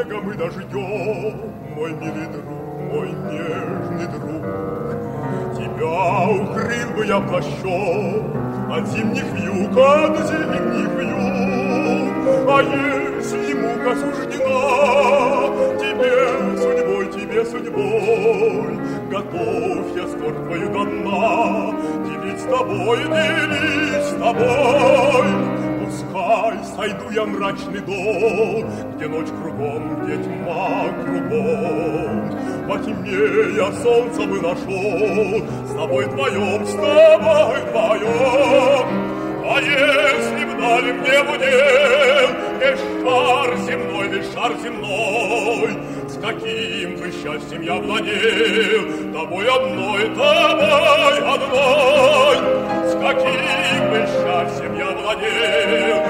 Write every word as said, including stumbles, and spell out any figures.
снегом и дождем, мой милый друг, мой нежный друг. Тебя укрыл бы я плащом от зимних вьюг, от зимних вьюг. А если мука суждена тебе судьбой, тебе судьбой, готов я скорбь твою до дна делить с тобой, делить с тобой. Пускай сойду я в мрачный дом, где ночь кругом, где тьма кругом. Потемнее солнце бы нашел, с тобой вдвоем, с тобой вдвоем. А если б дали мне в удел весь шар земной, весь шар земной, с каким бы счастьем я владел, тобой одной, тобой одной, с каким бы счастьем я владел,